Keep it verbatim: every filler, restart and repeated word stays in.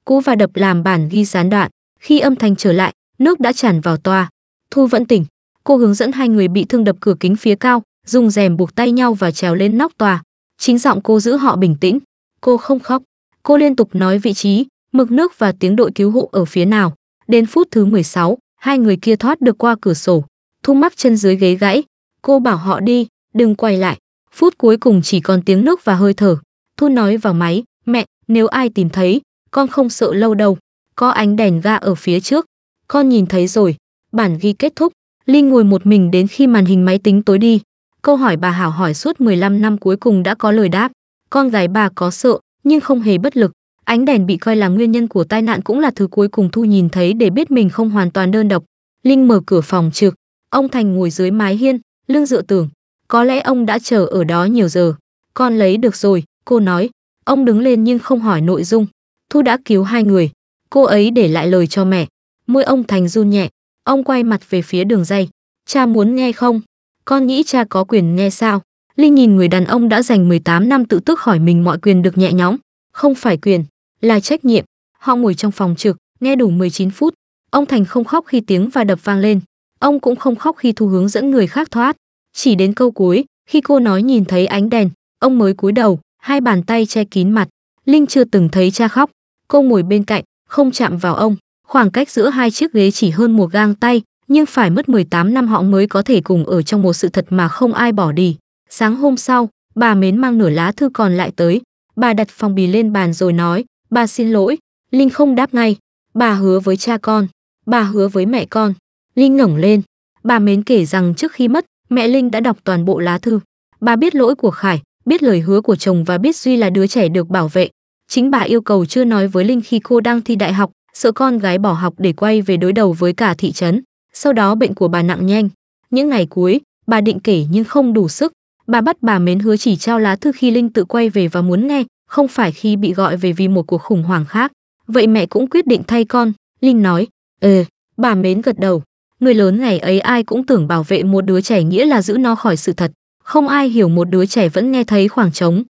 Cú và đập làm bản ghi gián đoạn. Khi âm thanh trở lại, nước đã tràn vào toa. Thu vẫn tỉnh. Cô hướng dẫn hai người bị thương đập cửa kính phía cao, dùng rèm buộc tay nhau và trèo lên nóc toa. Chính giọng cô giữ họ bình tĩnh. Cô không khóc. Cô liên tục nói vị trí, mực nước và tiếng đội cứu hộ ở phía nào. Đến phút thứ mười sáu, hai người kia thoát được qua cửa sổ. Thu mắc chân dưới ghế gãy. Cô bảo họ đi, đừng quay lại. Phút cuối cùng chỉ còn tiếng nước và hơi thở. Thu nói vào máy, mẹ, nếu ai tìm thấy, con không sợ lâu đâu. Có ánh đèn ga ở phía trước. Con nhìn thấy rồi. Bản ghi kết thúc. Linh ngồi một mình đến khi màn hình máy tính tối đi. Câu hỏi bà Hảo hỏi suốt mười lăm năm cuối cùng đã có lời đáp. Con gái bà có sợ, nhưng không hề bất lực. Ánh đèn bị coi là nguyên nhân của tai nạn cũng là thứ cuối cùng Thu nhìn thấy để biết mình không hoàn toàn đơn độc. Linh mở cửa phòng trực. Ông Thành ngồi dưới mái hiên, lưng dựa tường. Có lẽ ông đã chờ ở đó nhiều giờ. Con lấy được rồi, cô nói. Ông đứng lên nhưng không hỏi nội dung. Thu đã cứu hai người. Cô ấy để lại lời cho mẹ. Môi ông Thành run nhẹ. Ông quay mặt về phía Đường Dây. Cha muốn nghe không? Con nghĩ cha có quyền nghe sao? Linh nhìn người đàn ông đã dành mười tám năm tự tước hỏi mình mọi quyền được nhẹ nhõm. Không phải quyền, là trách nhiệm. Họ ngồi trong phòng trực, nghe đủ mười chín phút. Ông Thành không khóc khi tiếng và đập vang lên. Ông cũng không khóc khi Thu hướng dẫn người khác thoát. Chỉ đến câu cuối, khi cô nói nhìn thấy ánh đèn, ông mới cúi đầu, hai bàn tay che kín mặt. Linh chưa từng thấy cha khóc. Cô ngồi bên cạnh, không chạm vào ông. Khoảng cách giữa hai chiếc ghế chỉ hơn một gang tay, nhưng phải mất mười tám năm họ mới có thể cùng ở trong một sự thật mà không ai bỏ đi. Sáng hôm sau, bà Mến mang nửa lá thư còn lại tới. Bà đặt phong bì lên bàn rồi nói, bà xin lỗi. Linh không đáp ngay. Bà hứa với cha con. Bà hứa với mẹ con. Linh ngẩng lên. Bà Mến kể rằng trước khi mất, mẹ Linh đã đọc toàn bộ lá thư. Bà biết lỗi của Khải, biết lời hứa của chồng và biết Duy là đứa trẻ được bảo vệ. Chính bà yêu cầu chưa nói với Linh khi cô đang thi đại học, sợ con gái bỏ học để quay về đối đầu với cả thị trấn. Sau đó bệnh của bà nặng nhanh. Những ngày cuối, bà định kể nhưng không đủ sức. Bà bắt bà Mến hứa chỉ trao lá thư khi Linh tự quay về và muốn nghe, không phải khi bị gọi về vì một cuộc khủng hoảng khác. Vậy mẹ cũng quyết định thay con, Linh nói. Ừ, bà Mến gật đầu. Người lớn ngày ấy ai cũng tưởng bảo vệ một đứa trẻ nghĩa là giữ nó khỏi sự thật. Không ai hiểu một đứa trẻ vẫn nghe thấy khoảng trống.